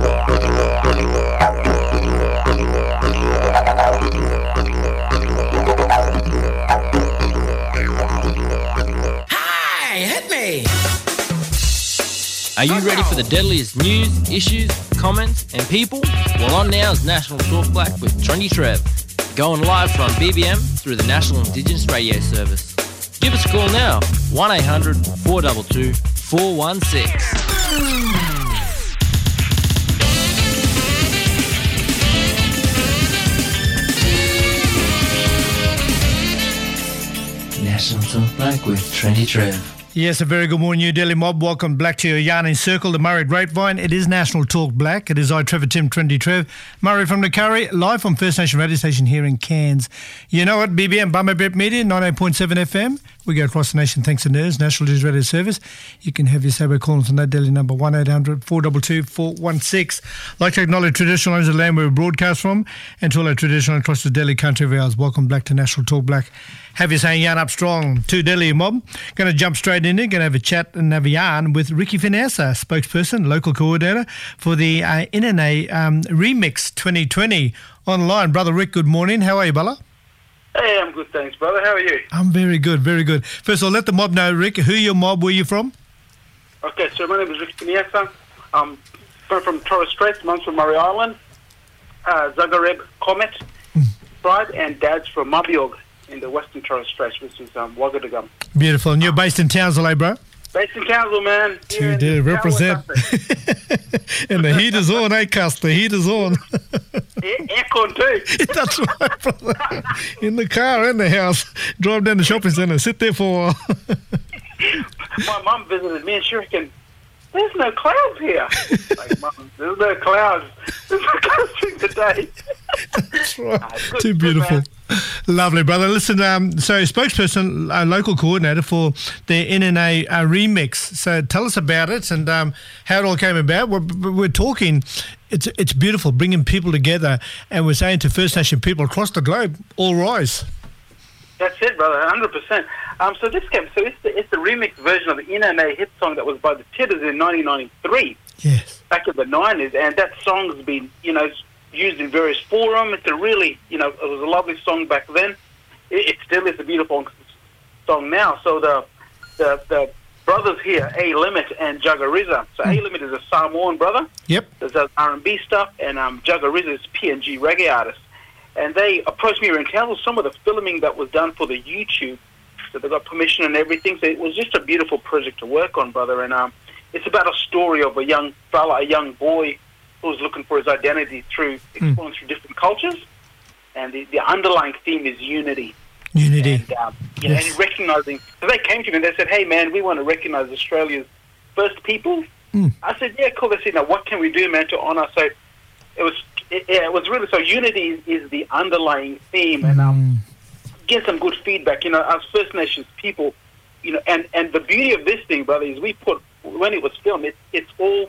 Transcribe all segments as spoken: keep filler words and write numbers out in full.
Are you ready for the deadliest news, issues, comments and people? Well, on now is National Talk Black with Trendy Trev, going live from B B M through the National Indigenous Radio Service. Give us a call now, one eight hundred four two two four one six. National Talk Black with Trendy Trev. Yes, a very good morning, New Delhi mob. Welcome back to your Yarning Circle, the Murray Grapevine. It is National Talk Black. It is I, Trevor Tim, Trendy Trev. Murray from the Curry, live on First Nation radio station here in Cairns. You know it, B B M, Bummer Brett Media, ninety-eight point seven F M. We go across the nation thanks to N E R S, National News Radio Service. You can have your Sabo calls on that Delhi number, one eight hundred four two two four one six. I'd like to acknowledge traditional owners of the land where we broadcast from, and to all our traditional across the Delhi country of ours. Welcome back to National Talk Black. Have you saying yarn up strong to Delhi mob. Going to jump straight in there, going to have a chat and have a yarn with Ricky Finessa, spokesperson, local coordinator for the uh, N N A um, Remix twenty twenty online. Brother Rick, good morning. How are you, Bella? Hey, I'm good, thanks, brother. How are you? I'm very good, very good. First of all, let the mob know, Rick, who your mob, where you from? Okay, so my name is Ricky Finessa. I'm from, from Torres Straits, mum's from Murray Island, uh, Zagreb, Comet, mm. Pride, and dad's from Mabiog in the Western Torres Straits, which is um, Ouagadugum. Beautiful. And you're based in Townsville, eh, bro? Based in Townsville, man. To do, represent. And the heat is on, eh, Cuss? The heat is on. Aircon too. That's right, brother. In the car, in the house. Drive down the shopping centre, sit there for a while. My mum visited me and she reckoned, there's no clouds here. Like, Mum, there's no clouds. There's no clouds during the day. That's right. Uh, good, Too beautiful. Good, lovely, brother. Listen, um, so spokesperson, uh, local coordinator for the N N A uh, Remix. So tell us about it and um, how it all came about. We're, we're talking, it's it's beautiful, bringing people together, and we're saying to First Nation people across the globe, all rise. That's it, brother, one hundred percent. Um, so this came, so it's the, it's the remix version of the N N A hit song that was by the Titters in nineteen ninety-three. Yes. Back in the nineties, and that song's been, you know, used in various forums. It's a really, you know, it was a lovely song back then. It, it still is a beautiful song now. So the the, the brothers here, A-Limit and Juggarizza. So mm. A-Limit is a Samoan brother. Yep. That does R and B stuff, and um, Juggarizza is P N G reggae artist. And they approached me and told some of the filming that was done for the YouTube. So they got permission and everything. So it was just a beautiful project to work on, brother. And um, it's about a story of a young fella, a young boy who was looking for his identity through exploring mm. through different cultures. And the, the underlying theme is unity. Unity. And, um, you yes. know, and recognizing. So they came to me and they said, hey, man, we want to recognize Australia's first people. Mm. I said, yeah, cool. They said, now what can we do, man, to honor? So it was... It, yeah, it was really, so unity is, is the underlying theme, and um, mm. get some good feedback, you know, as First Nations people, you know, and, and the beauty of this thing, brother, is we put, when it was filmed, it, it's all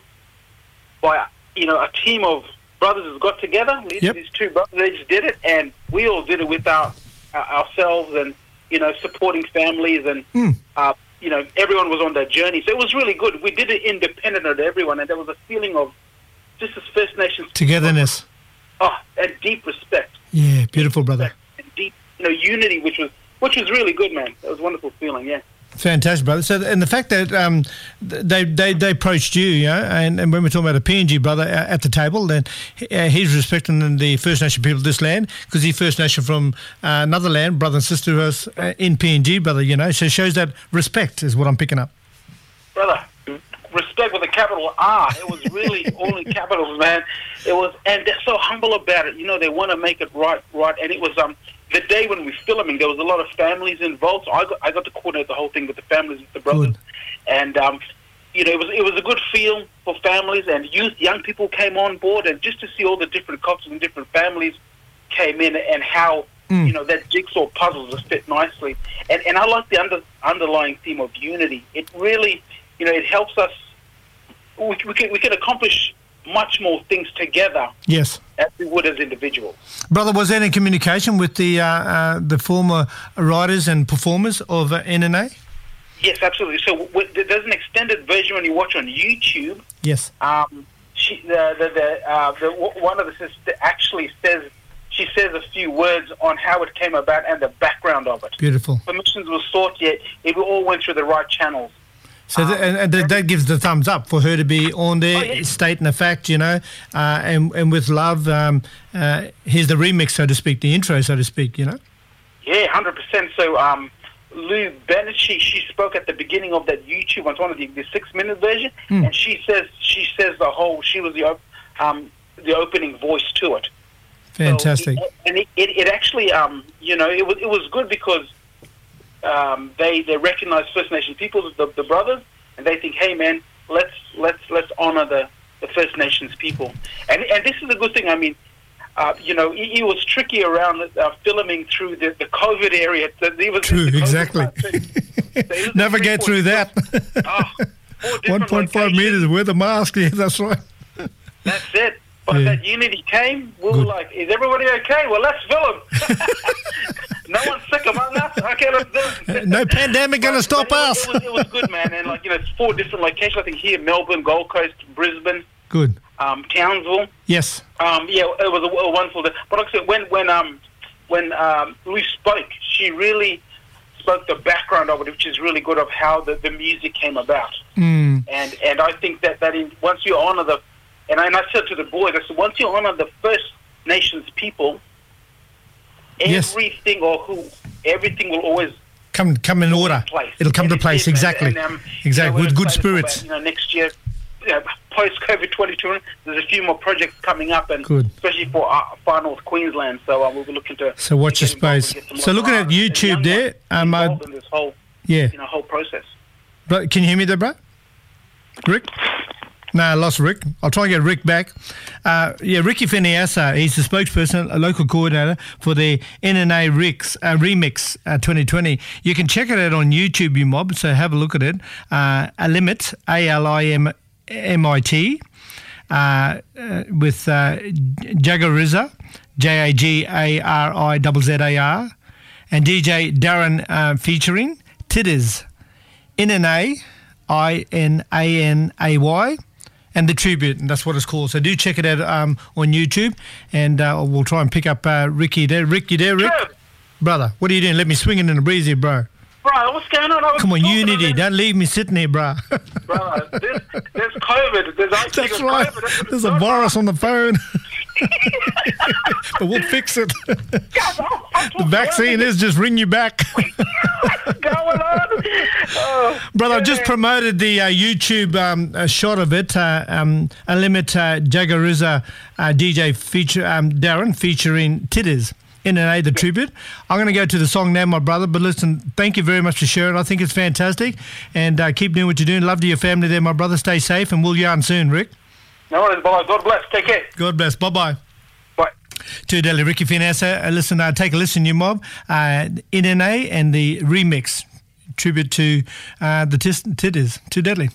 by, you know, a team of brothers has got together, yep. these two brothers, they just did it, and we all did it with our, uh, ourselves and, you know, supporting families, and, mm. uh, you know, everyone was on their journey, so it was really good. We did it independent of everyone, and there was a feeling of, just as First Nations togetherness, oh, and deep respect. Yeah, beautiful, brother. And deep, you know, unity, which was which was really good, man. It was a wonderful feeling, yeah. Fantastic, brother. So, and the fact that um, they, they they approached you, you know, and, and when we're talking about a P N G brother at the table, then uh, he's respecting the First Nation people of this land because he's First Nation from uh, another land, brother and sister to us uh, in P N G, brother. You know, so it shows that respect is what I'm picking up, brother. Respect with a capital R. It was really only capitals, man. It was, and they're so humble about it. You know, they want to make it right, right. And it was um the day when we were filming, there was a lot of families involved. So I got I got to coordinate the whole thing with the families, with the brothers, good. and um, you know, it was it was a good feel for families and youth. Young people came on board, and just to see all the different cultures and different families came in, and how mm. you know that jigsaw puzzle just fit nicely. And and I like the under, underlying theme of unity. It really, you know, it helps us. We, we can we can accomplish much more things together. Yes, as we would as individuals. Brother, was there any communication with the uh, uh, the former writers and performers of uh, N N A? Yes, absolutely. So w- there's an extended version when you watch on YouTube. Yes. Um, she the the, the, uh, the one of the sisters actually says she says a few words on how it came about and the background of it. Beautiful. Permissions were sought, yet it all went through the right channels. So um, th- and, and th- that gives the thumbs up for her to be on there, oh, yeah. stating the fact, you know, uh, and and with love. Um, uh, here's the remix, so to speak, the intro, so to speak, you know. Yeah, one hundred percent. So um, Lou Bennett, she, she spoke at the beginning of that YouTube, on one of the, the six-minute version, Mm. and she says she says the whole, she was the op- um, the opening voice to it. Fantastic. So it, and it, it, it actually, um, you know, it was it was good because um, they they recognize First Nation people, the, the brothers, and they think, hey man, let's let's let's honor the, the First Nations people. And and this is a good thing. I mean, uh, you know, it, it was tricky around uh, filming through the, the COVID area. So it was True, the COVID exactly. part, so so Never get through that. Oh, one point five meters with a mask. Yeah, that's right. That's it. But Yeah. that unity came, we were Good. like, is everybody okay? Well, let's film. No one's sick among us. Okay, let's do it. No pandemic going to stop But it us. was, it, was, it was good, man. And, like, you know, it's four different locations. I think here, Melbourne, Gold Coast, Brisbane, Good. um, Townsville. Yes. Um, yeah, it was a, a wonderful day. But like I said, when, when, um, when um, Lou spoke, she really spoke the background of it, which is really good, of how the, the music came about. Mm. And and I think that, that in, once you honour the... And I, and I said to the boys, I said, once you honour the First Nations people, Yes. everything or who, everything will always Come come in order. place. It'll come And to it's place, different. exactly. And, um, Exactly, you know, with we're good excited for spirits. that, you know, next year, you know, post-COVID twenty twenty, there's a few more projects coming up, and Good. especially for uh, far north Queensland. So uh, we'll be looking to. So watch to your get involved space. and get some So more looking at artists and YouTube young there, ones um, I- involved in this whole, Yeah. you know, whole process. Bro, can you hear me there, bro? Rick? No, I lost Rick. I'll try and get Rick back. Uh, yeah, Ricky Finiasa, he's the spokesperson, a local coordinator for the N N A Rix, uh, Remix uh, twenty twenty. You can check it out on YouTube, you mob, so have a look at it. Uh, Alimit, A L I M M I T, uh, uh, with uh, Jagariza, J A G A R I Z Z A R, and D J Darren uh, featuring Tidders, N N A I N A N A Y, and the tribute, and that's what it's called. So do check it out um, on YouTube, and uh, we'll try and pick up uh, Ricky there. Rick, you there, Rick? Sure. Brother, what are you doing? Let me swing it in the breeze here, bro. Bro, what's going on? I was Come on, talking unity. about- Don't leave me sitting here, bro. Bro, there's, there's COVID. There's actually That's got right. COVID. That's what There's it's a not. virus on the phone. But we'll fix it. Guys, I'm- I'm The vaccine is just ring you back. going on. Oh, Brother, I've just yeah. promoted the uh, YouTube um, uh, shot of it. Uh, um, Alimit uh, Jagariza uh, D J feature um, Darren featuring Tidders. N N A, the tribute. I'm going to go to the song now, my brother. But listen, thank you very much for sharing. I think it's fantastic. And uh, keep doing what you're doing. Love to your family there, my brother. Stay safe, and we'll yarn soon, Rick. No worries, brother. God bless. Take care. God bless. Bye-bye. Bye. To Delhi, Ricky Finessa. Uh, listen, uh, take a listen, you mob. Uh, N N A and the remix. Tribute to uh, the tis- Tidders. Too deadly.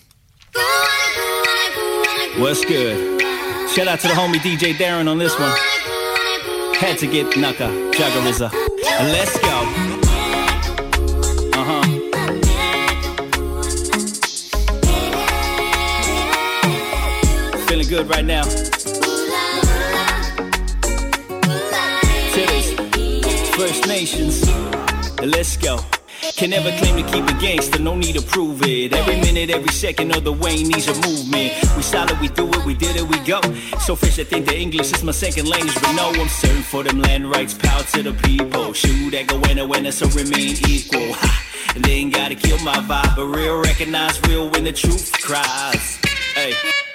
What's good? Shout out to the homie D J Darren on this one. Had to get Naka, Jagariza. Let's go. Uh-huh. Feeling good right now. Tidders, First Nations. Let's go. Can never claim to keep it gangster, no need to prove it. Every minute, every second of the way needs a movement. We solid, we do it, we did it, we go. So fresh, I think the English is my second language. But no, I'm certain for them land rights, power to the people. Shoot that go winner, winner, so remain equal. Ha! And they ain't gotta kill my vibe, but real recognize real when the truth cries. Hey.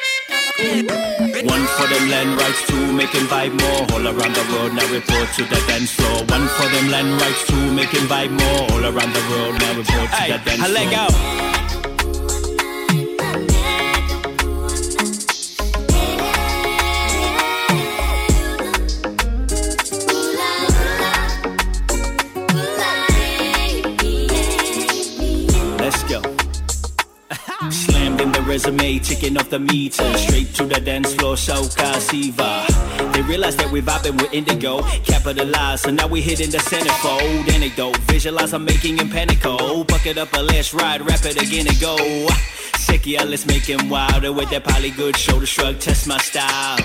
One for them land rights, two making vibe more. All around the world, now report to the dance floor. One for them land rights, two making vibe more. All around the world, now report to the dance floor. I let go. Let's go. Slammed in the resume, ticking off the meter. Straight to the dance floor, Soca Siva. They realize that we're vibing with indigo. Capitalize, so now we hitting the centerfold. Anecdote, visualize I'm making in panico. Bucket up a let's ride, rap it again and go. Sick, yeah, let's make him wilder with that poly good shoulder shrug, test my style.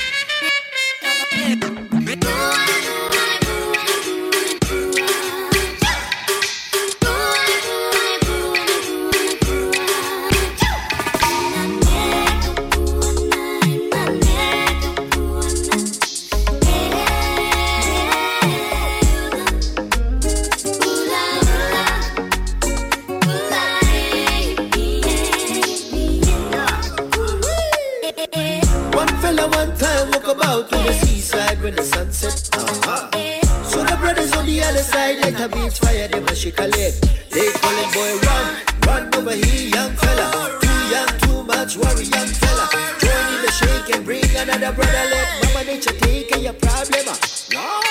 About to the seaside when the sun set. Uh-huh. So the brothers on the other side like a beach fire, they must shake a leg. They call him boy run, run over here, young fella. Too young, too much worry, young fella. Join in the shake and bring another brother. Let Mama Nature take your problem. Wow.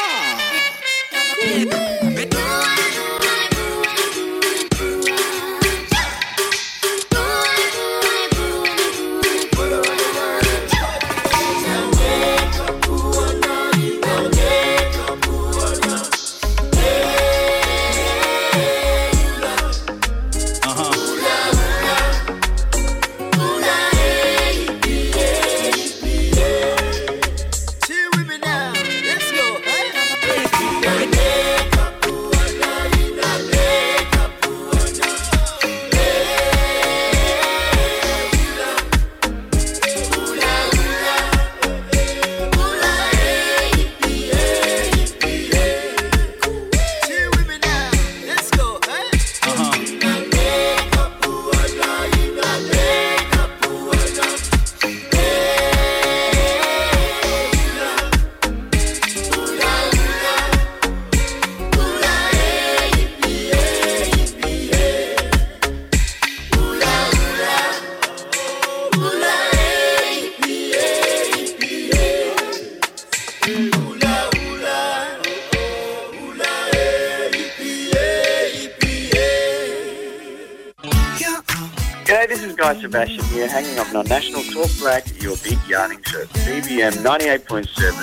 Sebastian here, hanging up on National Talk Black, your big yarning show. B B M ninety-eight point seven.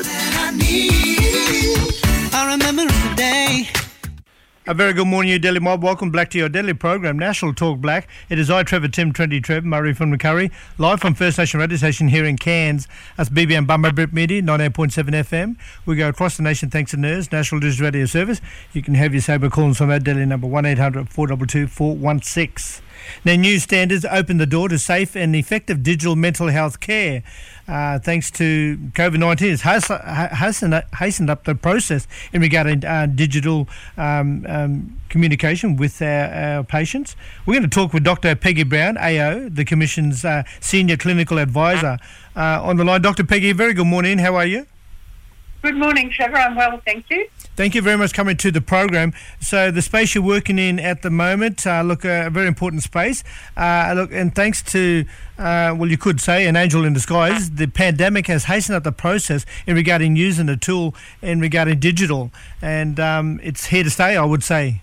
I remember the day. A very good morning, you Delhi Mob. Welcome back to your daily program, National Talk Black. It is I, Trevor Tim, Twenty Trev, Murray from Macquarie, live from First Nation Radio Station here in Cairns. That's B B M Bumba Brit Media, ninety-eight point seven F M. We go across the nation thanks to N E R S, National Digital Radio Service. You can have your saber calls on that daily number one eight hundred four two two four one six. Now, new standards open the door to safe and effective digital mental health care. Uh, thanks to COVID nineteen, it's hastened, hastened up the process in regarding uh, digital um, um, communication with our, our patients. We're going to talk with Doctor Peggy Brown, A O, the Commission's uh, Senior Clinical Advisor, uh, on the line. Doctor Peggy, very good morning. How are you? Good morning, Trevor. I'm well, thank you. Thank you very much for coming to the program. So the space you're working in at the moment, uh, look, a very important space. Uh, look, and thanks to, uh, well, you could say an angel in disguise, the pandemic has hastened up the process in regarding using the tool in regarding digital, and um, it's here to stay, I would say.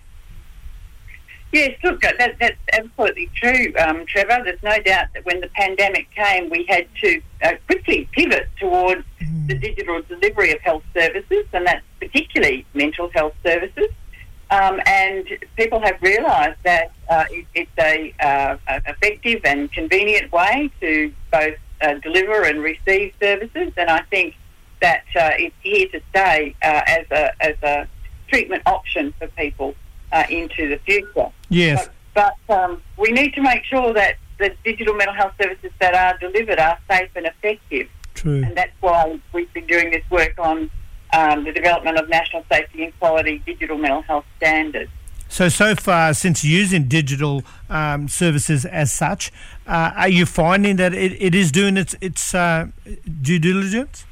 Yes, look, that, that's absolutely true, um, Trevor. There's no doubt that when the pandemic came, we had to uh, quickly pivot towards mm. the digital delivery of health services, and that's particularly mental health services. Um, and people have realised that uh, it, it's a uh, effective and convenient way to both uh, deliver and receive services, and I think that uh, it's here to stay uh, as a as a treatment option for people Uh, into the future. Yes. But, but um, we need to make sure that the digital mental health services that are delivered are safe and effective. True. And that's why we've been doing this work on um, the development of national safety and quality digital mental health standards. So, so far, since using digital um, services as such, uh, are you finding that it, it is doing its, its uh, due diligence?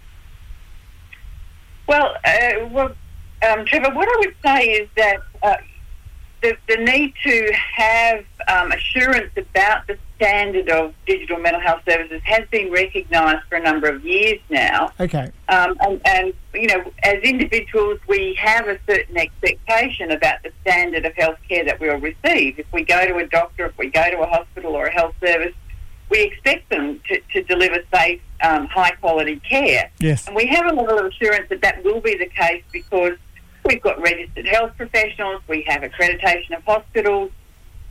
Well, uh, well um, Trevor, what I would say is that uh, The, the need to have um, assurance about the standard of digital mental health services has been recognised for a number of years now. Okay. Um, and, and, you know, as individuals, we have a certain expectation about the standard of health care that we'll receive. If we go to a doctor, if we go to a hospital or a health service, we expect them to, to deliver safe, um, high-quality care. Yes. And we have a level of assurance that that will be the case because we've got registered health professionals, we have accreditation of hospitals,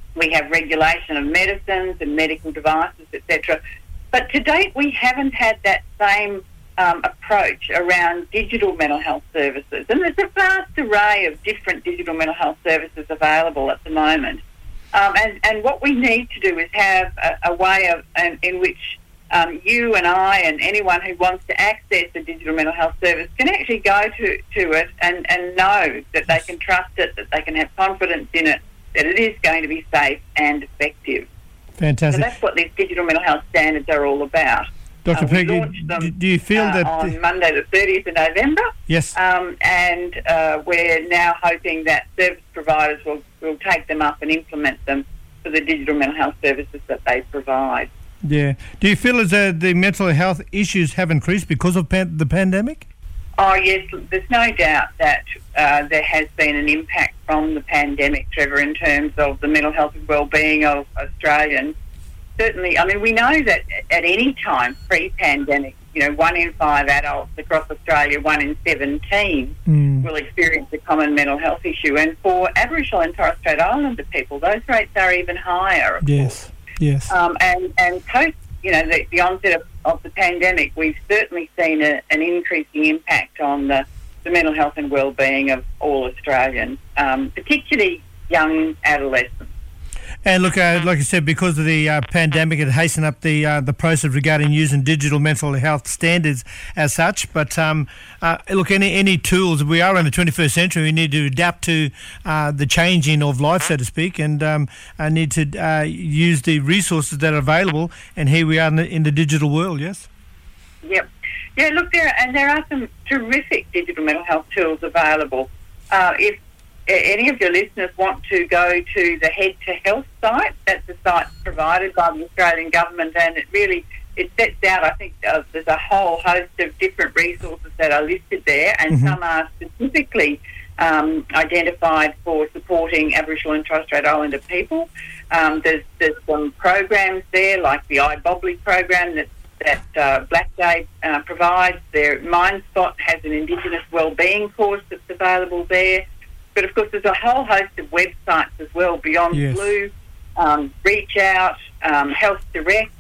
we have regulation of medicines and medical devices, et cetera. But to date, we haven't had that same um, approach around digital mental health services. And there's a vast array of different digital mental health services available at the moment. Um, and, and what we need to do is have a, a way of um, in which um, you and I and anyone who wants to access a digital mental health service can actually go to, to it and, and know that they can trust it, that they can have confidence in it, that it is going to be safe and effective. Fantastic. So that's what these digital mental health standards are all about. Doctor Uh, we Peggy, launched them, do you feel uh, that... on Monday the thirtieth of November. Yes. Um, and uh, we're now hoping that service providers will, will take them up and implement them for the digital mental health services that they provide. Yeah. Do you feel as though the mental health issues have increased because of pan- the pandemic? Oh, yes, there's no doubt that uh, there has been an impact from the pandemic, Trevor, in terms of the mental health and well-being of Australians. Certainly, I mean, we know that at any time pre-pandemic, you know, one in five adults across Australia, one in seventeen mm. will experience a common mental health issue. And for Aboriginal and Torres Strait Islander people, those rates are even higher, of yes. course. Yes. Um, and, and post, you know, the, the onset of, of the pandemic, we've certainly seen a, an increasing impact on the, the mental health and well-being of all Australians, um, particularly young adolescents. And look, uh, like I said, because of the uh, pandemic, it hastened up the uh, the process regarding using digital mental health standards as such. But um, uh, look, any any tools, we are in the twenty-first century, we need to adapt to uh, the changing of life, so to speak, and um, I need to uh, use the resources that are available. And here we are in the, in the digital world, yes? Yep. Yeah, look, there and there are some terrific digital mental health tools available. Uh, if any of your listeners want to go to the Head to Health site, that's a site provided by the Australian government, and it really it sets out, I think, uh, there's a whole host of different resources that are listed there, and mm-hmm. some are specifically um, identified for supporting Aboriginal and Torres Strait Islander people. Um, there's, there's some programs there, like the iBobbly program that that uh, Black Day uh, provides. Their MindSpot has an Indigenous wellbeing course that's available there. But, of course, there's a whole host of websites as well, Beyond yes. Blue, um, Reach Out, um, Health Direct.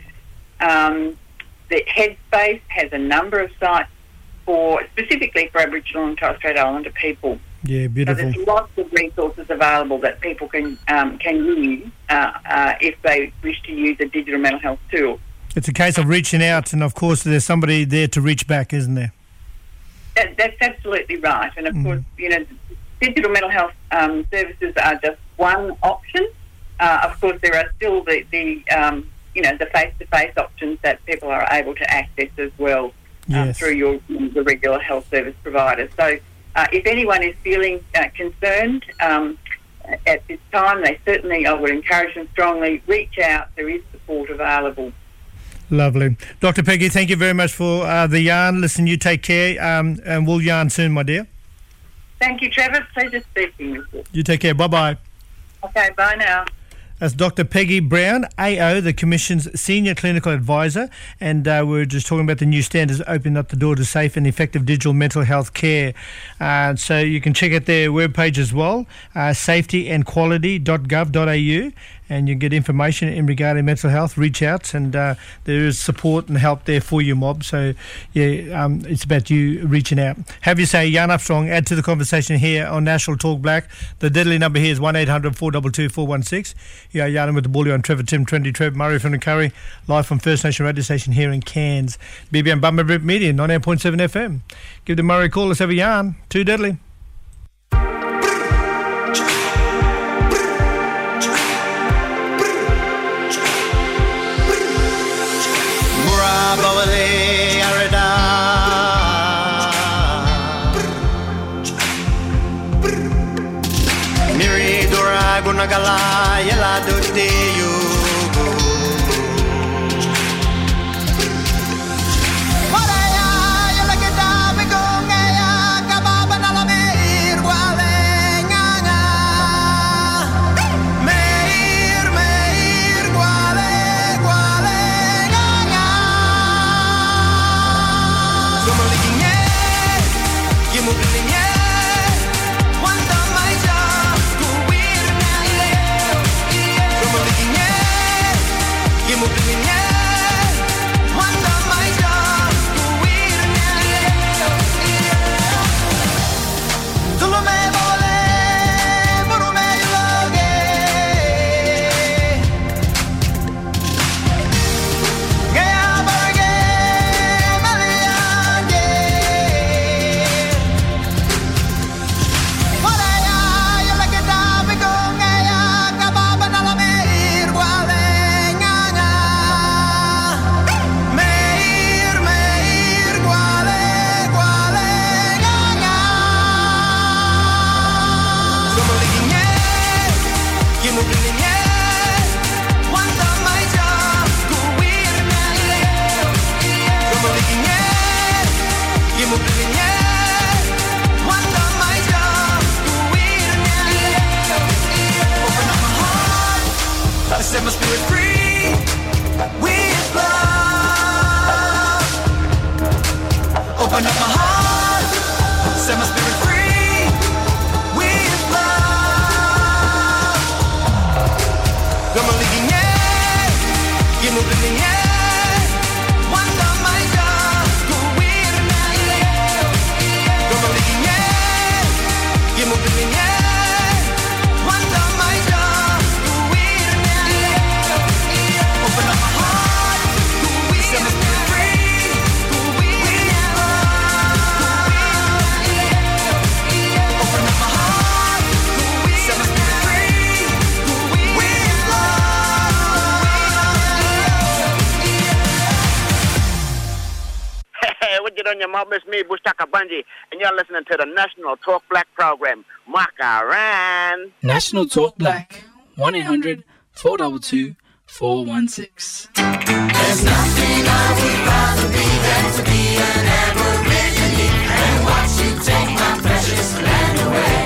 Um, the Headspace has a number of sites for specifically for Aboriginal and Torres Strait Islander people. Yeah, beautiful. So there's lots of resources available that people can um, can use uh, uh, if they wish to use a digital mental health tool. It's a case of reaching out, and, of course, there's somebody there to reach back, isn't there? That, that's absolutely right. And, of mm. course, you know, digital mental health um, services are just one option. Uh, of course, there are still the, the um, you know, the face-to-face options that people are able to access as well yes. um, through your the regular health service provider. So uh, if anyone is feeling uh, concerned um, at this time, they certainly, I would encourage them strongly, reach out. There is support available. Lovely. Doctor Peggy, thank you very much for uh, the yarn. Listen, you take care, um, and we'll yarn soon, my dear. Thank you, Trevor. Pleasure speaking with you. You take care. Bye-bye. Okay, bye now. That's Doctor Peggy Brown, A O, the Commission's Senior Clinical Advisor, and uh, we we're just talking about the new standards opening up the door to safe and effective digital mental health care. Uh, so you can check out their webpage as well, uh, safety and quality dot gov dot a u, and you get information in regarding mental health, reach outs, and uh, there is support and help there for you, mob. So, yeah, um, it's about you reaching out. Have you say, Jan Armstrong, add to the conversation here on National Talk Black. The deadly number here is one eight hundred four two two four one six. Yeah, yarning with the bully on Trevor Tim, Trendy Trev, Murray from the Curry, live from First Nation radio station here in Cairns. B B M Bummer Rip Media, ninety-eight point seven F M. Give the Murray a call, let's have a yarn. Too deadly. Nagala yala do de you Waraya yala kita bigonga ya kababa na mir wale nganga Meir meir wale wale nganga Gumaliginye Gimugliginye Wanda maija Set my spirit free with love. Open up my heart. Set my spirit free with love. Come on, yeah. You're moving in, yeah. One love, my God. Go with me. Come on, yeah. You're moving in, yeah. One love, my God. On your mom, it's me, Bushtaka Bunji, and you're listening to the National Talk Black program. Makaran. National Talk Black. one eight hundred four two two four one six. There's nothing I would rather be than to be an Aborigine and watch you take my precious land away.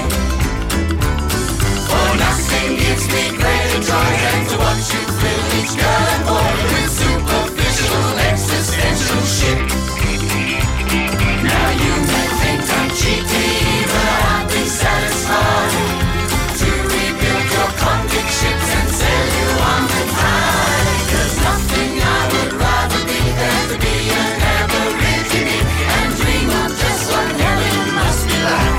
For nothing gives me greater joy than to watch you fill each girl and boy with superficial existential shit. Now you may think I'm cheating, but I'll be satisfied to rebuild your convict ships and sail you on the tide. There's nothing I would rather be than to be an Aborigine and dream of just what heaven must be like.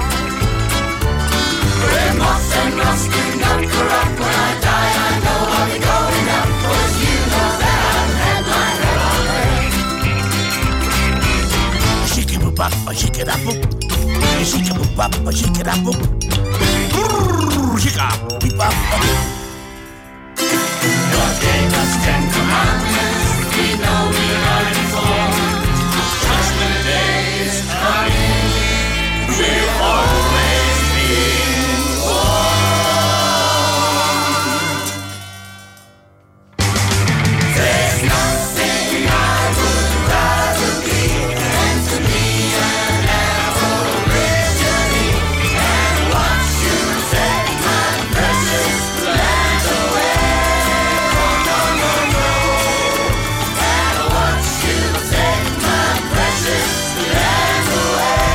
Where moth and rust do not corrupt. When I die I know I'll be going up, 'cause you know that I've had my head on right. Shake it up, shake it up, shake it up, shake it up, shake it up. God gave us ten commandments, we know we are informed. Judgment day is coming, we'll always be warned. There's nothing I would rather be than to be an Aborigine and watch you take my precious land away. Oh, no, no, no. And watch you take my precious land away.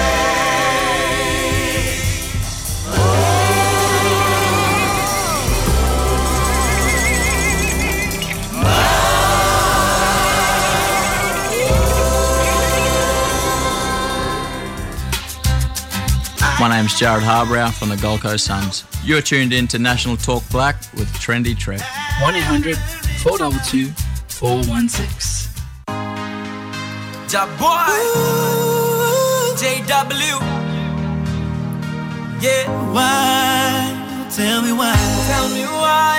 My name's Jared Harbrow from the Gold Coast Suns. You're tuned in to National Talk Black with Trendy Trev. one eight hundred four two two four one six. Ja boy, J W. Yeah, Why? Tell me why. tell me why.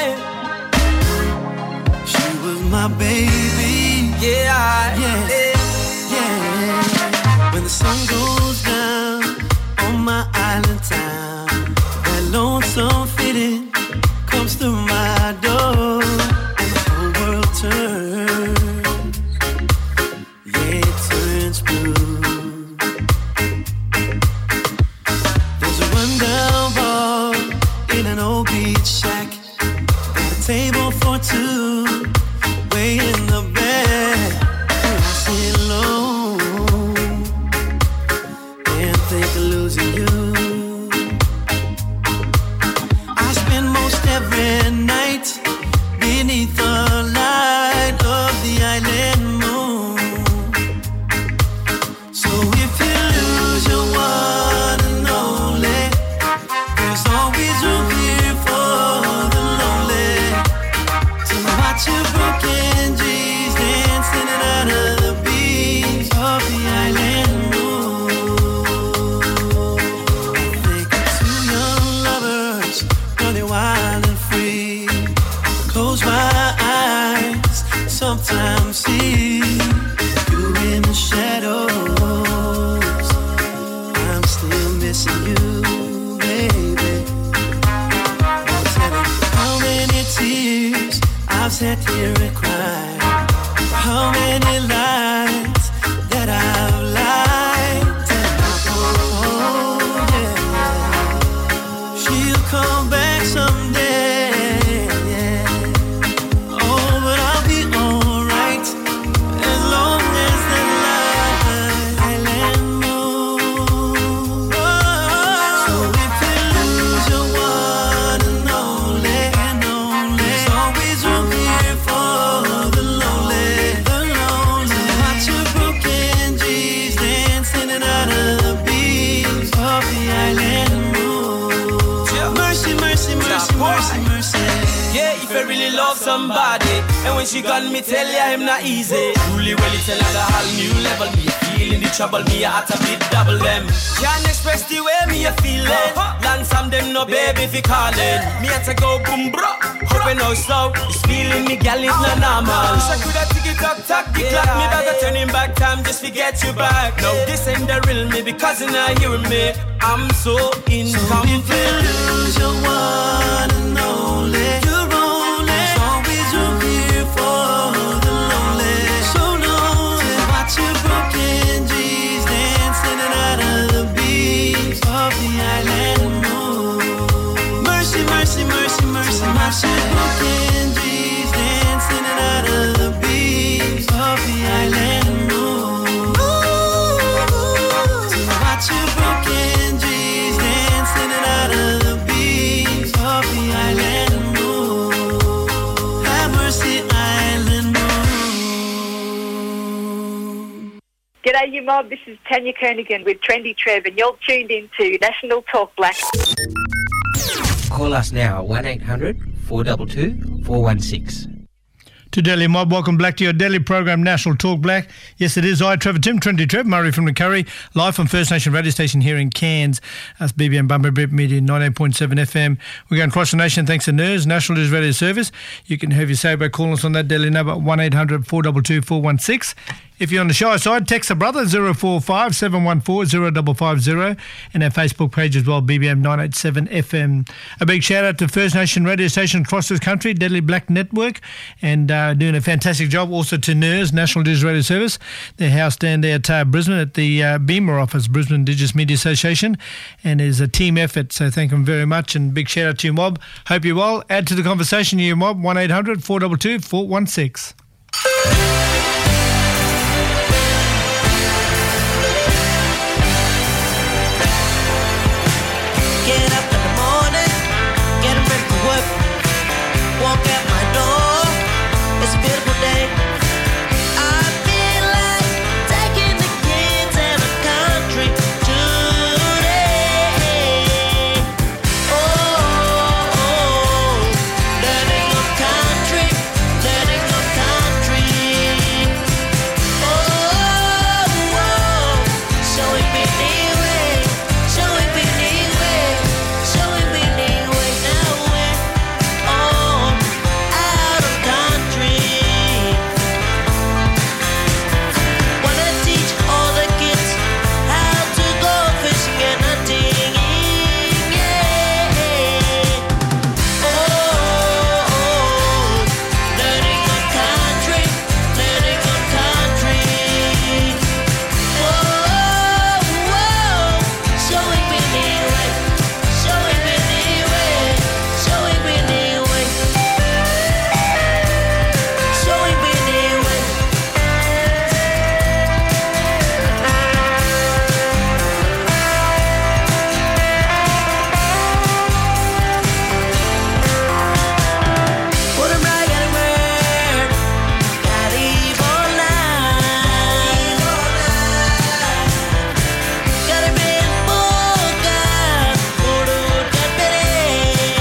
She was my baby. Yeah, I, Yeah. Yeah. When the sun goes down on my island town, that lonesome feeling comes through my door, and the whole world turns. Yeah, it turns blue. There's a rundown bar in an old beach shack, got a table for two, way in the back. And I sit alone and think of losing you. I spend most every night beneath the light of the island moon. So if you lose your one and only, there's always room here for the lonely to watch your broken dreams dancing under the beams of the island moon. I think of two young lovers running wild and free. Close my eyes, sometimes see you in the shadows. I'm still missing you, baby. I'll tell you how many tears I've sat here and cried. How many lies that I've lied. love somebody. And when she gone, me tell ya him not easy. Really well, it's another whole new level. Me feeling the trouble, me a hot a bit double them. Can't express the way me a feeling. Land some them no baby fi calling. Me had to go boom bro. Hoping no slow. This feeling me gal is not normal. Wish I could have tick it tock tock. The clock me better turning back time just to get you back. No, this ain't the real me because you're not hearing me. I'm so incomplete. So if you lose your one and only, you're only. There's always room here for the lonely. So lonely. Watch your broken G's dancing out of the beach of the island moon. Mercy, mercy, mercy, mercy, mercy. Broken G's dancing out of the beach of the island moon. Watch your broken G's dancing out of the beach of the island moon. Have mercy, island moon. G'day, you mob. This is Tanya Kernigan with Trendy Trev, and you're tuned into National Talk Black. Call us now, one eight hundred four two two four one six. To Delhi Mob, welcome back to your Delhi program, National Talk Black. Yes, it is I, Trevor Tim, Trendy Trev, Murray from the Curry, live from First Nation radio station here in Cairns. That's B B M Bumper Bip Media, ninety-eight point seven F M. We're going across the nation thanks to N E R S, National News Radio Service. You can have your say by calling us on that Delhi number, one eight hundred four two two four one six. If you're on the shy side, text a brother, zero four five seven one four zero five five zero, and our Facebook page as well, B B M nine eight seven F M. A big shout out to First Nation radio station across this country, Deadly Black Network, and uh, doing a fantastic job. Also to N E R S, National News Radio Service, their house down there at uh, Brisbane at the uh, Beamer office, Brisbane Indigenous Media Association, and it's a team effort, so thank them very much, and big shout out to you, mob. Hope you're well. Add to the conversation, you mob, one eight hundred four two two four one six. Get up in the morning, get ready for work, walk out my door, it's a beautiful day. I feel like taking the kids in the country today. Oh, oh, oh, learning of country, learning of country. Oh, oh, showing me the way, showing me the way. Showing me the way now we're all out of country. Wanna teach all the kids how to go fishing and hunting, yeah. Oh, oh, oh, learning of country, learning of country. Oh, oh, showing me the way. Showing me the way, showing me the way, showing me the way. Put 'em right everywhere, got evil line, got a big boca, puro capere,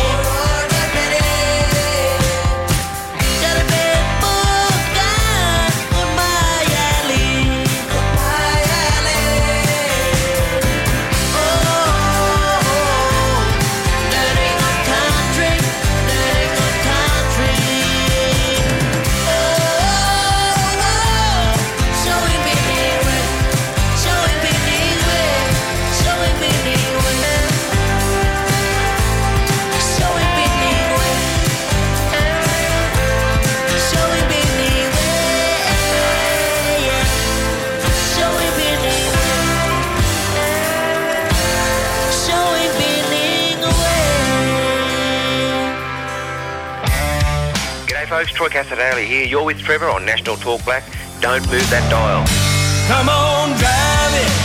got a big boca, on my alley, on my alley. Oh, oh, oh, learning of country, learning of country. Oh, oh, showing me the way, showing me the way, showing me the way, showing me the way, showing me the way, yeah. Showing me the way, showing me the way. G'day folks, Troy Casadale here. You're with Trevor on National Talk Black. Don't move that dial. Come on, drive it.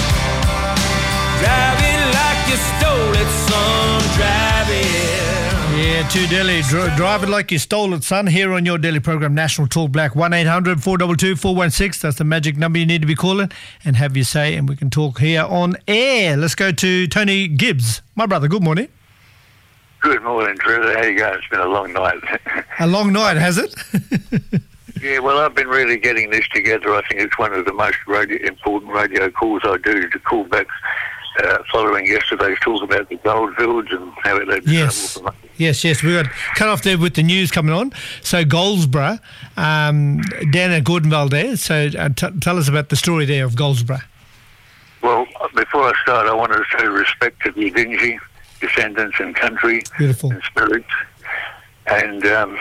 Drive it like you stole it, son. Drive it. Yeah, to Delhi. Dri- drive it like you stole it, son. Here on your Delhi program, National Talk Black, one eight hundred four two two four one six. That's the magic number you need to be calling and have your say, and we can talk here on air. Let's go to Tony Gibbs. My brother, good morning. Good morning, Trevor. How you going? It's been a long night. A long night, has it? Yeah, well, I've been really getting this together. I think it's one of the most radio, important radio calls I do to call back uh, following yesterday's talk about the goldfields and how it had Yes. trouble from Yes, yes, we got cut off there with the news coming on. So Goldsboro, um, down at Gordonville there. So uh, t- tell us about the story there of Goldsboro. Well, before I start, I wanted to say respect to the Dingy descendants and country Beautiful. and spirits. And um,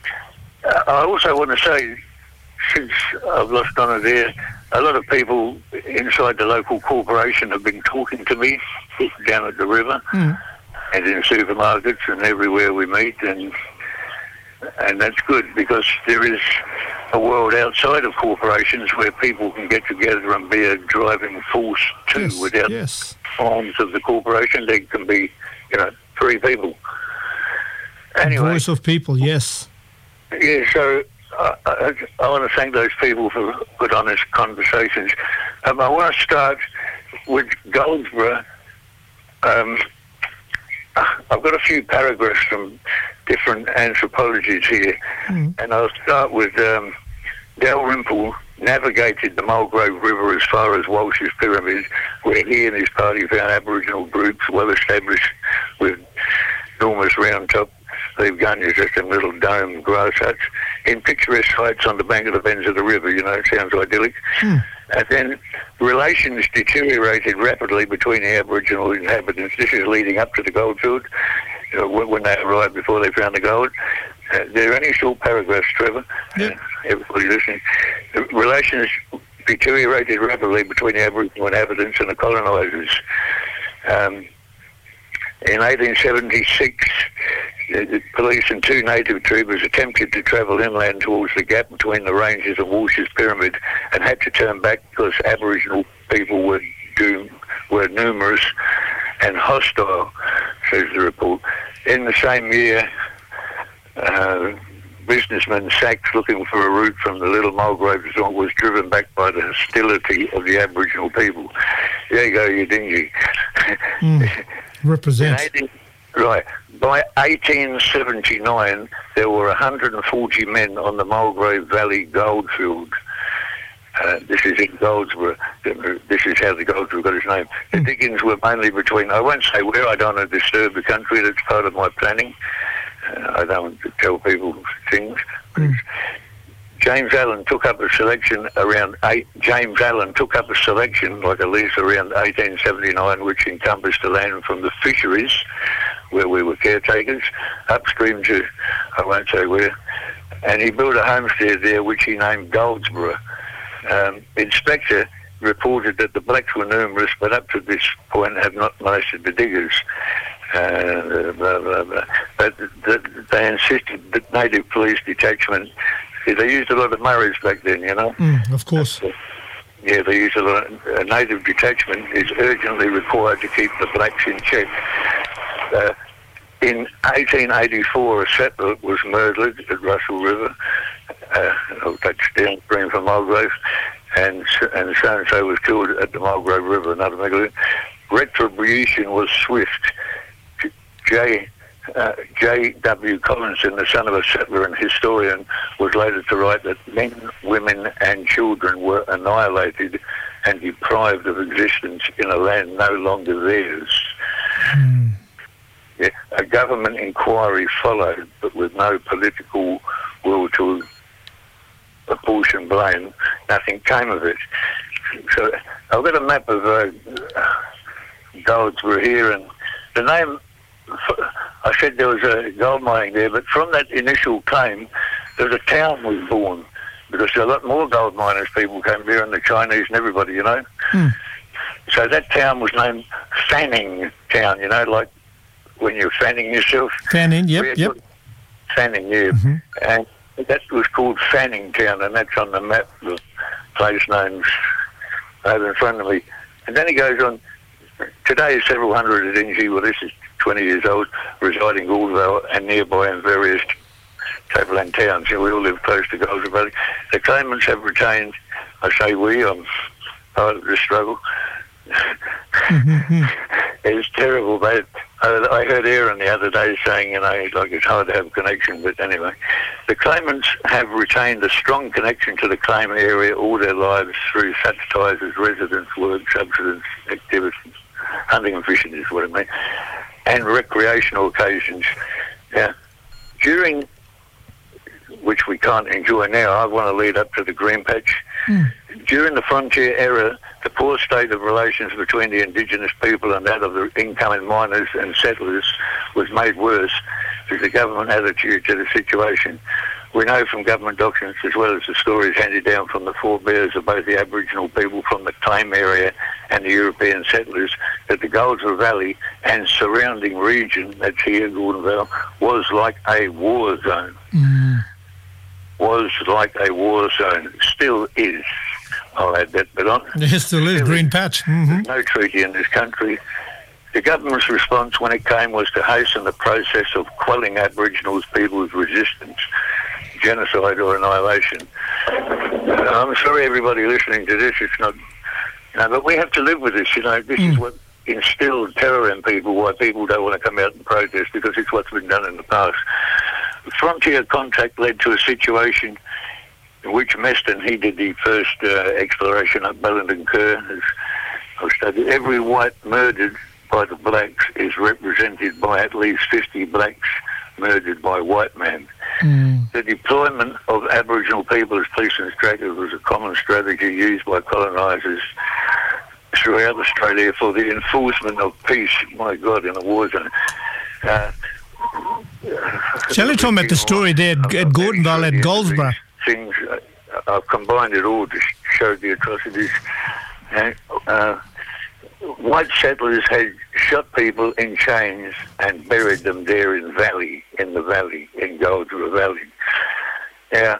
I also want to say, since I've lost honour there, a lot of people inside the local corporation have been talking to me down at the river Mm. and in supermarkets and everywhere we meet, and and that's good because there is a world outside of corporations where people can get together and be a driving force too. Yes, without yes. arms of the corporation. There can be, you know, three people. Anyway, Voice of people, yes. yeah, so I, I, I want to thank those people for good, honest conversations. Um, I want to start with Goldsboro. Um, I've got a few paragraphs from different anthropologies here, Mm. and I'll start with um, Dalrymple navigated the Mulgrave River as far as Walsh's Pyramid, where he and his party found Aboriginal groups well established with enormous round top leaf gunyahs, just in little dome grass huts, in picturesque sites on the bank of the bends of the river. You know, it sounds idyllic. Mm. And then relations deteriorated rapidly between the Aboriginal inhabitants. This is leading up to the goldfield, you know, when when they arrived before they found the gold. Uh, there are only short paragraphs, Trevor. Yep. Uh, everybody listening. The relations deteriorated rapidly between the Aboriginal inhabitants and the colonisers. Um, in eighteen seventy-six, the, the police and two native troopers attempted to travel inland towards the gap between the ranges of Walsh's Pyramid and had to turn back because Aboriginal people were doomed, were numerous and hostile, says the report. In the same year, uh, businessman Sachs, looking for a route from the Little Mulgrave Resort, was driven back by the hostility of the Aboriginal people. There you go, you dingy. Mm. Represent. In eighteen Right. By eighteen seventy-nine, there were one hundred forty men on the Mulgrave Valley goldfield. Uh, this is in Goldsboro. This is how the goldfield got its name. The diggings were mainly between, I won't say where, I don't want to disturb the country, that's part of my planning. Uh, I don't want to tell people things. Mm. James Allen took up a selection around eight. James Allen took up a selection, like a lease, around eighteen seventy-nine, which encompassed the land from the fisheries, where we were caretakers, upstream to, I won't say where, and he built a homestead there, which he named Goldsboro. Um, Inspector reported that the blacks were numerous, but up to this point have not molested the diggers. Uh, blah, blah, blah. But the, the, they insisted that native police detachment. They used a lot of Murrays back then, you know. Mm, of course. Yeah, they used a lot. A native detachment is urgently required to keep the blacks in check. Uh, in eighteen eighty-four, a settler was murdered at Russell River. Uh, that's downstream from Mulgrave, and and so and so was killed at the Mulgrave River. Another megalith. Retribution was swift. J. Uh, J W Collinson, the son of a settler and historian, was later to write that men, women and children were annihilated and deprived of existence in a land no longer theirs. Mm. Yeah, a government inquiry followed, but with no political will to apportion blame, nothing came of it. So I've got a map of uh, Goldsboro here, and the name... I said there was a gold mining there, but from that initial claim, there was a town was born because a lot more gold miners people came here, and the Chinese and everybody, you know. Mm. So that town was named Fanning Town, you know, like when you're fanning yourself. Fanning, yep, yep. Fanning, yeah. Mm-hmm. And that was called Fanning Town, and that's on the map, the place names over in front of me. And then he goes on, today several hundred at N G, well this is twenty years old, reside in Gouldvale and nearby in various tableland towns. You know, we all live close to Goldsboro Valley. The claimants have retained, I say we, I'm part of the struggle. Mm-hmm. It's terrible. They, Uh, I heard Aaron the other day saying, you know, like it's hard to have a connection, but anyway. The claimants have retained a strong connection to the claim area all their lives through such ties as residence, work, subsistence, activities, hunting and fishing is what I mean, and recreational occasions. Yeah. During, which we can't enjoy now, I want to lead up to the Green Patch. Mm. During the frontier era, the poor state of relations between the indigenous people and that of the incoming miners and settlers was made worse through the government attitude to the situation. We know from government documents, as well as the stories handed down from the forebears of both the Aboriginal people from the claim area and the European settlers, that the Goldsboro Valley and surrounding region, that's here, Gordonville, was like a war zone. Mm. Was like a war zone. Still is. I'll add that bit on. It still is, Green Patch. Mm-hmm. There's no treaty in this country. The government's response when it came was to hasten the process of quelling Aboriginal people's resistance, genocide or annihilation. Uh, I'm sorry everybody listening to this, it's not... You know, but we have to live with this, you know. This mm. is what instilled terror in people, why people don't want to come out and protest, because it's what's been done in the past. Frontier contact led to a situation in which Meston, he did the first uh, exploration up Bellenden Kerr. As I've studied, every white murdered by the blacks is represented by at least fifty blacks murdered by white men. Mm. The deployment of Aboriginal people as police instructors was a common strategy used by colonisers throughout Australia for the enforcement of peace, my God, in a war zone. Uh, Shall we talk about the story there at, at Gordonville at Goldsboro? Things, uh, I've combined it all to show the atrocities. And, uh, white settlers had shot people in chains and buried them there in valley, in the valley, in Goldsboro Valley. Now,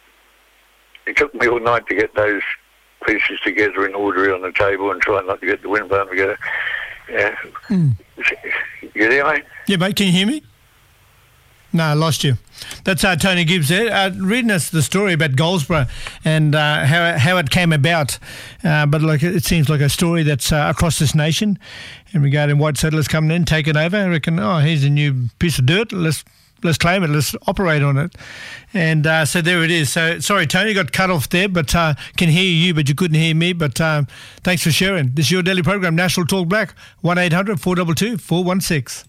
it took me all night to get those pieces together in order on the table and try not to get the wind blown together. Yeah. Mm. You there, mate? Yeah, mate, can you hear me? No, I lost you. That's uh, Tony Gibbs there, uh, reading us the story about Goldsboro and uh, how how it came about. Uh, but like it seems like a story that's uh, across this nation, in regarding white settlers coming in, taking over. I reckon, oh, here's a new piece of dirt. Let's let's claim it. Let's operate on it. And uh, so there it is. So sorry, Tony, got cut off there, but uh, can hear you, but you couldn't hear me. But um, thanks for sharing. This is your daily program, National Talk Black, one eight hundred four two two four one six.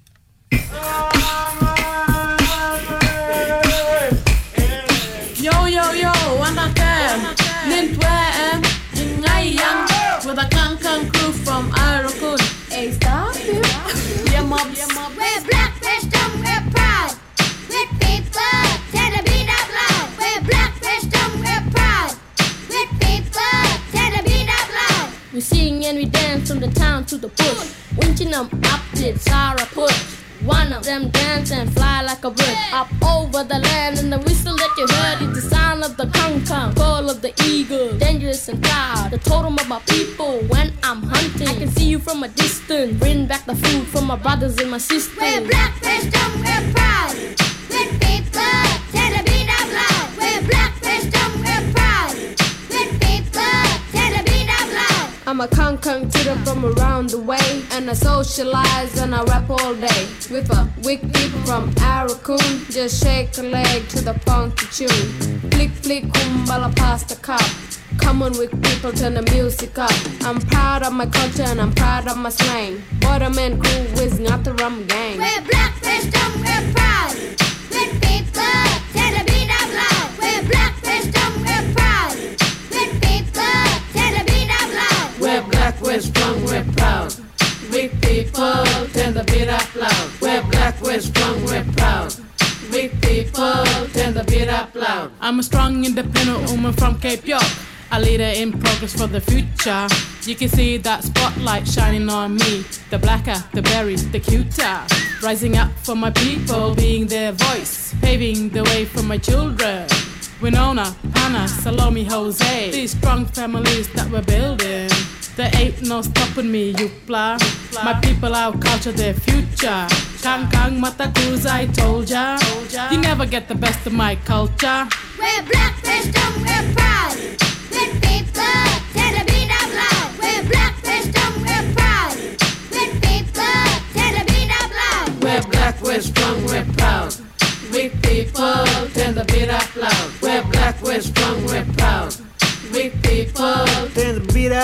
Yo, yo, yo, Wanakem, Nintwam, Ngayang, with a Kang Kang crew from Arakun. Hey, stop you. Yeah, mob, yeah, mob. We're black, we're strong, we're proud. With people, tell the beat up loud. We're black, we're strong, we're proud. With people, tell the beat up loud. We sing and we dance from the town to the bush. Winching them up, did Sarah push. One of them dance and fly like a bird up over the land, and the whistle that you heard is the sound of the kang-kang, call of the eagle, dangerous and proud, the totem of my people when I'm hunting. I can see you from a distance, bring back the food for my brothers and my sisters. We're black, we're strong, we're proud. With people, tell the beat up loud. We're black, we're strong, we're proud. With people, tell the beat up loud. I'm a kang-kang tutor from around the way, and I socialize and I rap all day. With a wicked from Arakun, just shake a leg to the funky tune. Flick, flick, kumbala past the cup. Come on, wick people, turn the music up. I'm proud of my culture and I'm proud of my slang. Waterman crew is not the rum gang. We're black, we're strong, we're proud. With people, tell the beat up loud. We're black, we're strong, we're proud. With people, tell the beat up loud. We're black, we're strong, we're proud. Big people, tell the beat up loud. We're black, we're strong, we're proud. Big people, tell the beat up loud. I'm a strong, independent woman from Cape York, a leader in progress for the future. You can see that spotlight shining on me. The blacker, the berries, the cuter. Rising up for my people, being their voice, paving the way for my children. Winona, Hannah, Salome, Jose. These strong families that we're building. There ain't no stopping me, Yupla. My people, our culture, their future. Kang Kang Matakuza, I told ya. You never get the best of my culture. We're black, we're strong, we're proud. With people, tell the beat up loud. We're black, we're strong, we're proud. With people, tell the beat up loud.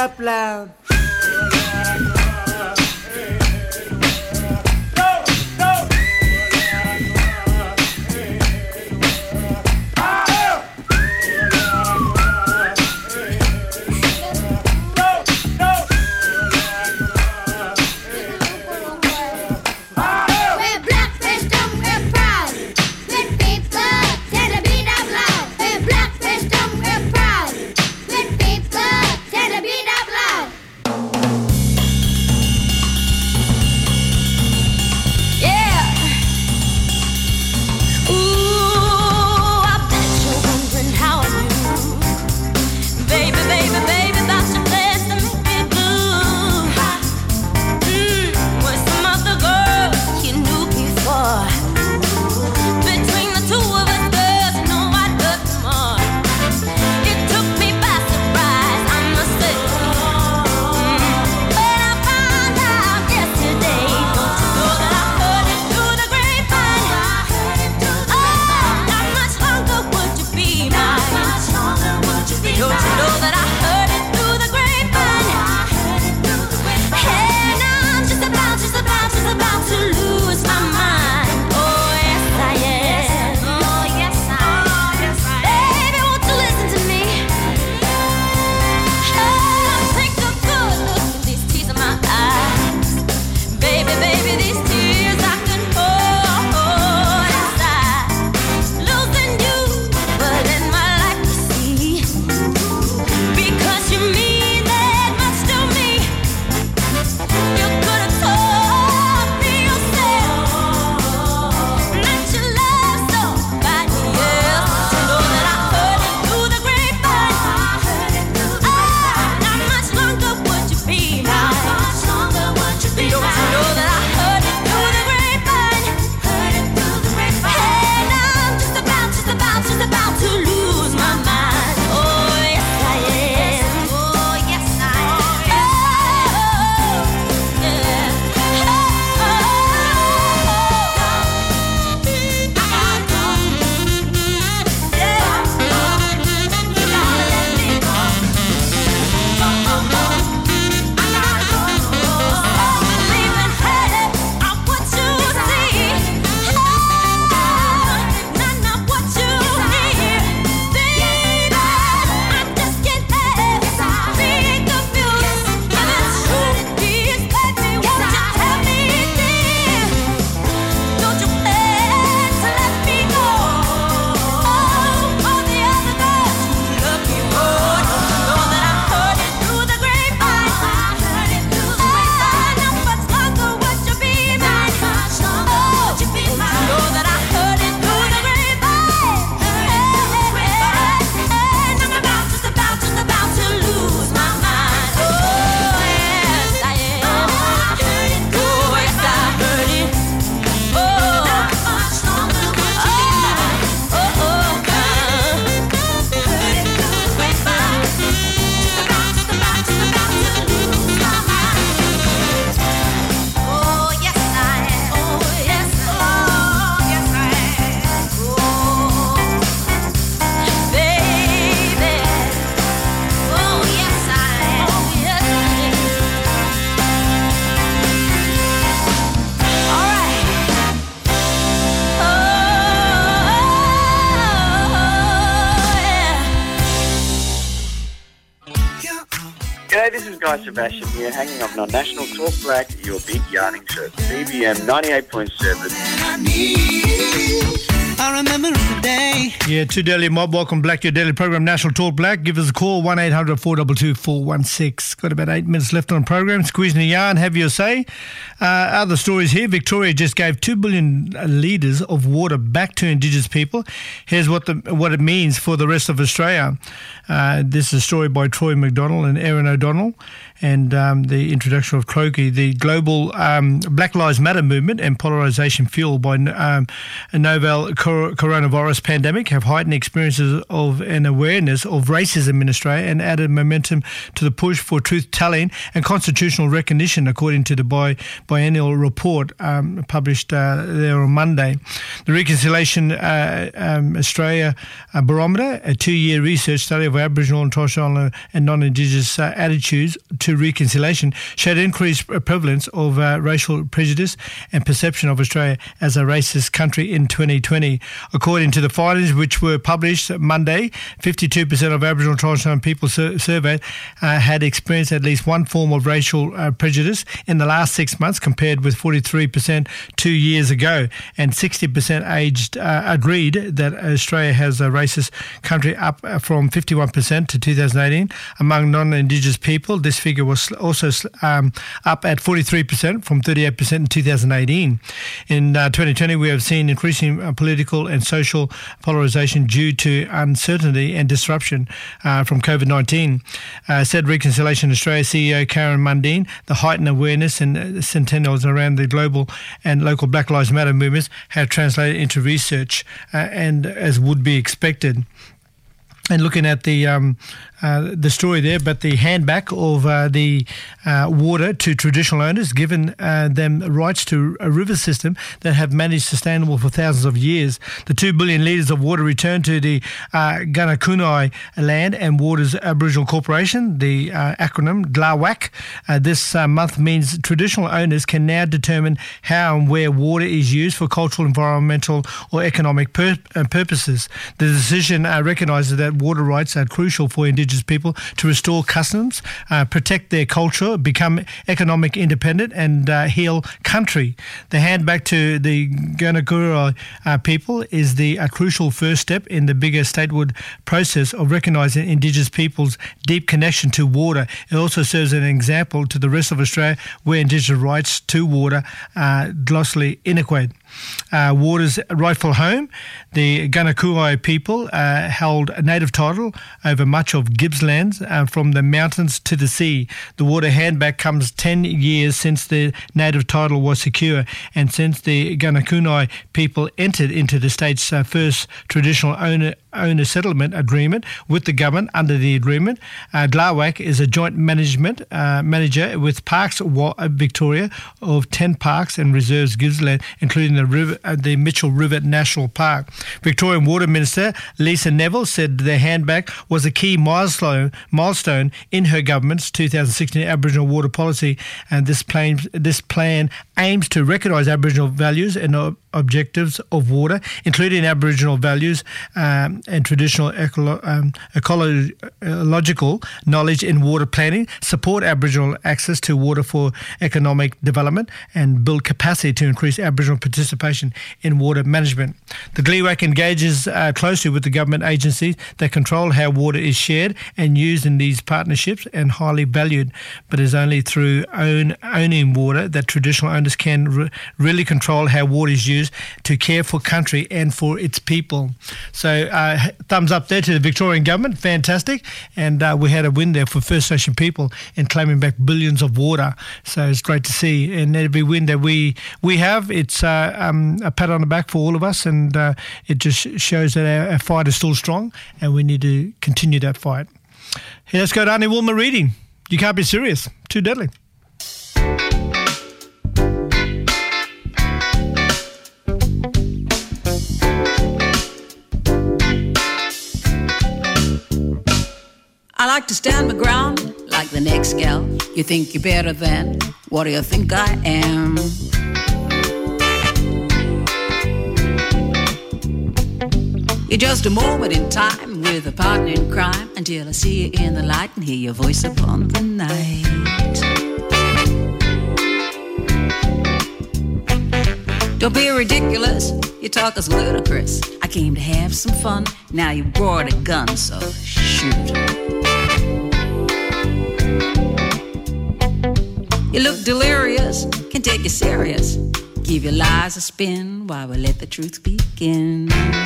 up loud. We're black, we're strong, we're proud. With people, tell the beat out loud. We're black, we're strong, we're proud. With people, tell the beat out loud. Yeah. Ooh, I bet you're wondering how I knew. Baby, baby, baby, about your place to make me blue. Mm, with some other girl you knew before. Between the two of us, girls, you know I loved you more. It took me by surprise, I must say. Mm, when I found out yesterday, don't you know that I heard it through the grapevine? Oh, not much longer would you be mine? Don't you know that I heard it through the grapevine? Hey, now I'm just about, just about, just about to lose my mind. Oh, yes, I am. Oh, yes, I am. Baby, won't you listen to me? Oh, take a good look at these tears in my eyes. Baby, baby, these tears I can hold inside. Losing you, but in my life to see. Because you mean that much to me. You could have told me yourself that you love somebody else. You know that I heard it through the grapevine. Ah, not much longer would you be mine. Don't you know that I heard it through the grapevine? Hey, now I'm just about, just about, just about to lose my mind. Oh, yes, I am. Oh, yes, I am. Oh, yeah. Don't you plan to let me go? Oh, all the other girls who love me more. Don't you know that I heard it through the grapevine? Oh, not much longer would you be mine? Oh, don't you know that I heard it through the grapevine? And I'm about, just about, just about to lose my mind. Oh, yes, I am. Oh, yes, I heard it. Oh, not much longer would you be mine? Oh, oh, heard it through the grapevine. Just about, just about, just about to lose my mind. Oh, yes, I am. Oh, yes, oh, yes, I am. Oh, baby. Oh, yes, I am. Oh, yes, I am. All right. G'day, this is Guy Sebastian here, hanging up on National Talk Black, your big yarning show. B B M ninety-eight point seven. I remember the day. Yeah, to Daily Mob, welcome Black, your daily program, National Talk Black. Give us a call, one eight hundred four two two four one six. Got about eight minutes left on the program. Squeezing a yarn, have your say. Uh, other stories here. Victoria just gave two billion litres of water back to Indigenous people. Here's what the what it means for the rest of Australia. Uh, this is a story by Troy McDonald and Erin O'Donnell, and um, the introduction of Croaky, the global um, Black Lives Matter movement and polarisation fueled by um, Novel cor- coronavirus pandemic have heightened experiences of an awareness of racism in Australia and added momentum to the push for truth-telling and constitutional recognition, according to the bi- biennial report um, published uh, there on Monday. The Reconciliation uh, um, Australia uh, Barometer, a two-year research study of Aboriginal and Torres Strait Islander and non-Indigenous uh, attitudes to reconciliation, showed increased prevalence of uh, racial prejudice and perception of Australia as a racist country in twenty twenty. According to the findings, which were published Monday, fifty-two percent of Aboriginal and Torres Strait Islander people sur- surveyed uh, had experienced at least one form of racial uh, prejudice in the last six months, compared with forty-three percent two years ago, and sixty percent aged uh, agreed that Australia has a racist country, up from fifty-one percent to two thousand eighteen. Among non-Indigenous people, this figure was also um, up at forty-three percent from thirty-eight percent in two thousand eighteen. In uh, twenty twenty, we have seen increasing uh, political and social polarisation due to uncertainty and disruption uh, from COVID nineteen. Uh, said Reconciliation Australia C E O Karen Mundine, the heightened awareness and uh, centennials around the global and local Black Lives Matter movements have translated into research, uh, and as would be expected. And looking at the um, uh, the story there, but the handback of uh, the uh, water to traditional owners, given uh, them rights to a river system that have managed sustainable for thousands of years. The two billion litres of water returned to the uh, Gunakunai Land and Waters Aboriginal Corporation, the uh, acronym D L A W A C, uh, this uh, month means traditional owners can now determine how and where water is used for cultural, environmental or economic pur- uh, purposes. The decision uh, recognises that water rights are crucial for Indigenous people to restore customs, uh, protect their culture, become economic independent and uh, heal country. The handback to the Gunakunai uh, people is the a crucial first step in the bigger statewide process of recognising Indigenous people's deep connection to water. It also serves as an example to the rest of Australia where Indigenous rights to water are grossly inadequate. Uh, water's rightful home, the Gunakunai people uh, held a native title over much of Gippsland uh, from the mountains to the sea. The water handback comes ten years since the native title was secure and since the Gunakunai people entered into the state's uh, first traditional owner owner settlement agreement with the government. Under the agreement, uh, D L A W A C is a joint management uh, manager with Parks Victoria of ten parks and reserves Gippsland, including the river, uh, the Mitchell River National Park. Victorian Water Minister Lisa Neville said the handback was a key milestone milestone in her government's two thousand sixteen Aboriginal water policy, and this plan this plan aims to recognise Aboriginal values and uh, objectives of water, including Aboriginal values um, and traditional ecolo- um, ecological knowledge in water planning, support Aboriginal access to water for economic development, and build capacity to increase Aboriginal participation in water management. The D L A W A C engages uh, closely with the government agencies that control how water is shared and used in these partnerships, and highly valued, but is only through own owning water that traditional owners can re- really control how water is used to care for country and for its people. So uh, thumbs up there to the Victorian government, fantastic, and uh, we had a win there for First Nation people in claiming back billions of water, so it's great to see. And every win that we we have, it's uh, um, a pat on the back for all of us, and uh, it just shows that our, our fight is still strong and we need to continue that fight. Hey, let's go to Annie Woolmer reading. You can't be serious, too deadly. I like to stand my ground like the next gal. You think you're better than, what do you think I am? You're just a moment in time with a partner in crime, until I see you in the light and hear your voice upon the night. Don't be ridiculous, your talk is ludicrous. I came to have some fun, now you brought a gun, so shoot. You look delirious, can take you serious. Give your lies a spin while we let the truth begin.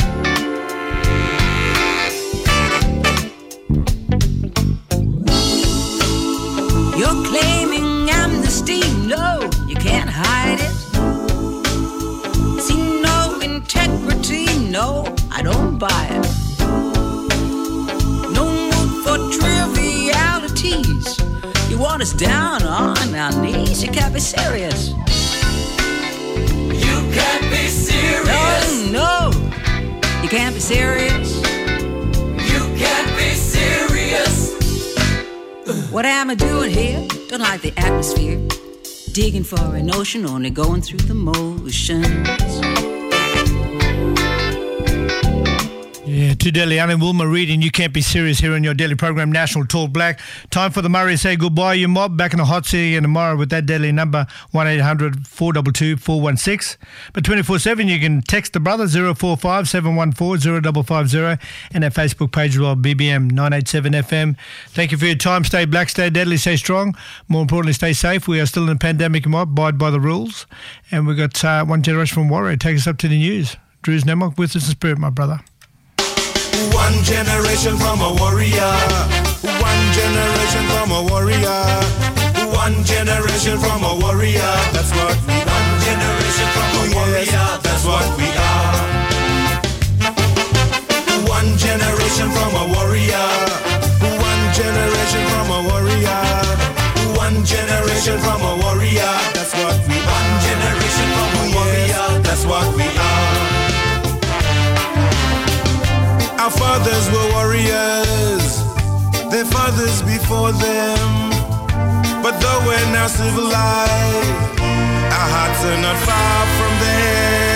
You're claiming amnesty, no, you can't hide it. See no integrity, no, us down on our knees. You can't be serious. You can't be serious. No, no, you can't be serious. You can't be serious. What am I doing here? Don't like the atmosphere. Digging for an ocean, only going through the motions. Yeah, to Delhi, Alan Wilma reading You Can't Be Serious here on your daily program, National Talk Black. Time for the Murray say goodbye, you mob. Back in the hot city and tomorrow with that deadly number, one eight hundred four two two four one six. But twenty-four seven, you can text the brother, zero four five seven one four zero five five zero, and our Facebook page as well, B B M nine eighty-seven F M. Thank you for your time. Stay black, stay deadly, stay strong. More importantly, stay safe. We are still in a pandemic, mob. Abide by the rules. And we've got uh, One Generation from Warrior. Take us up to the news. Drew's Nemok with us in spirit, my brother. One generation from a warrior. One generation from a warrior. One generation from a warrior. That's what we are. One generation from a warrior. That's what we are. One generation from a warrior. One generation from a warrior. One generation from a warrior. That's what we are. One generation from a warrior. That's what we are. Our fathers were warriors, their fathers before them. But though we're now civilized, our hearts are not far from them.